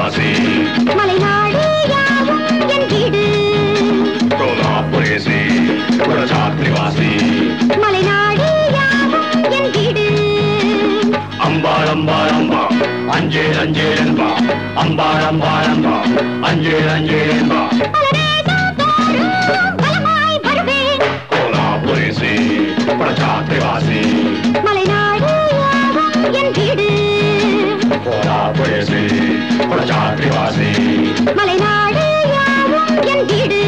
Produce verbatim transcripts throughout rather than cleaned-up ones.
கோலாபுரேசி மலைநாடு யாவும் என் வீடு கோலாபுரேசி குலசாத்ரிவாசி மலைநாடு யாவும் என் வீடு அம்பாள் அம்பாள் அம்பா அஞ்சேல் அஞ்சேல் என்பா அம்பாள் அம்பாள் அம்பா அஞ்சேல் அஞ்சேல் என்பா பலமாய் வருவேன் கோலாபுரேசி குலசாத்ரிவாசி மலைநாடு யாவும் என் வீடு கோலாபுரேசி குலசாத்ரிவாசி மலைநாடு யாவும் என் வீடு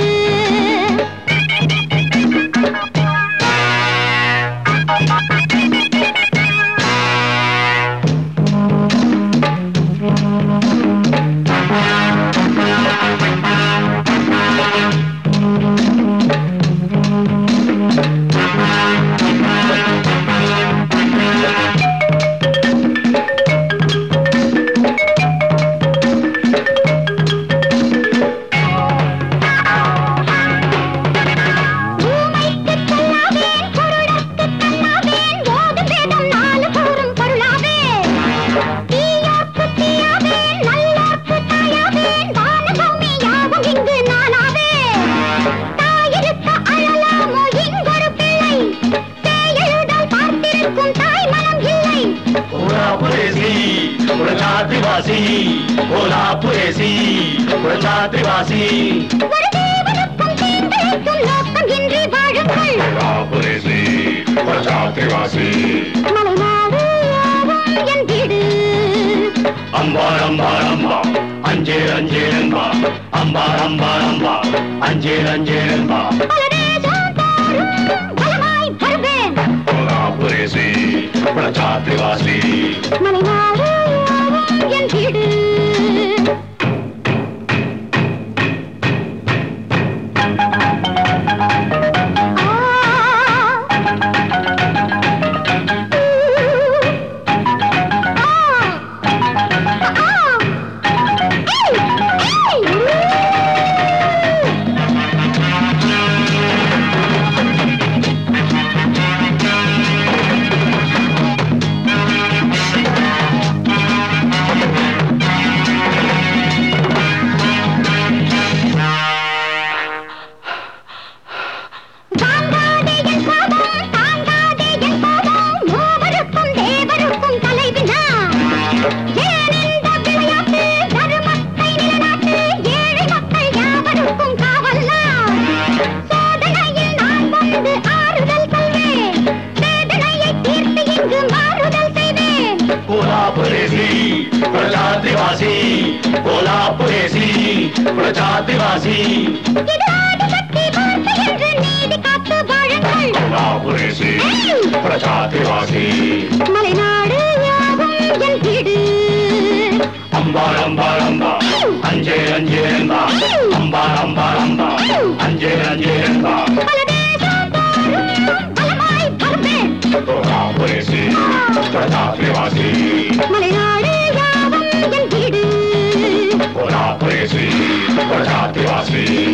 குலசாத்ரிவாசி கோலாபுரேசி குலசாத்ரிவாசி ஒரு தேவனுக்கும் தீங்கிழைக்கும் நோக்கம் இன்றி வாழுங்கள் கோலாபுரேசி குலசாத்ரிவாசி மலைநாடு யாவும் என் வீடு அம்பாள் அம்பாள் அம்பா அஞ்சேல் அஞ்சேல் என்பா அம்பாள் அம்பாள் அம்பா அஞ்சேல் அஞ்சேல் என்பா பலதேசம் தோறும் பலமாய் வருவேன் கோலாபுரேசி குலசாத்ரிவாசி மலைநாடு யாவும் என் வீடு கோலாபுரேசி குலசாத்ரிவாசி கோலாபுரேசி குலசாத்ரிவாசி கோலாபுரேசி குலசாத்ரிவாசி மலைநாடு யாவும் என் வீடு அம்பாள் அம்பாள் அம்பா அஞ்சேல் அஞ்சேல் என்பா அம்பாள் அம்பாள் அம்பா அஞ்சேல் அஞ்சேல் என்பா கோலாபுரேசி குலசாத்ரிவாசி மலைநாடு யாவும் என் வீடு கோலாபுரேசி குலசாத்ரிவாசி